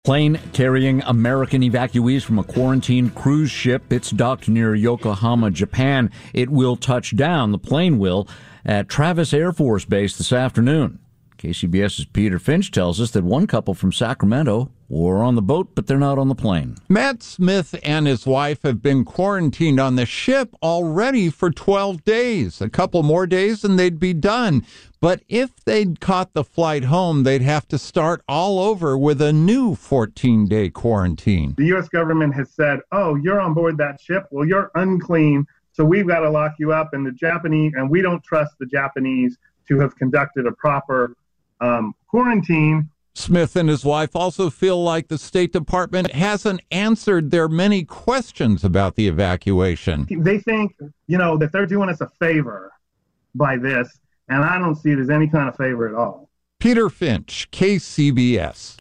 Plane carrying American evacuees from a quarantined cruise ship. It's docked near Yokohama, Japan. It will touch down, the plane will, at Travis Air Force Base this afternoon. KCBS's Peter Finch tells us that one couple from Sacramento were on the boat, but they're not on the plane. Matt Smith and his wife have been quarantined on the ship already for 12 days. A couple more days and they'd be done. But if they'd caught the flight home, they'd have to start all over with a new 14-day quarantine. The U.S. government has said, oh, you're on board that ship. Well, you're unclean, so we've got to lock you up. And we don't trust the Japanese to have conducted a proper quarantine. Smith and his wife also feel like the State Department hasn't answered their many questions about the evacuation. They think, that they're doing us a favor by this, and I don't see it as any kind of favor at all. Peter Finch, KCBS.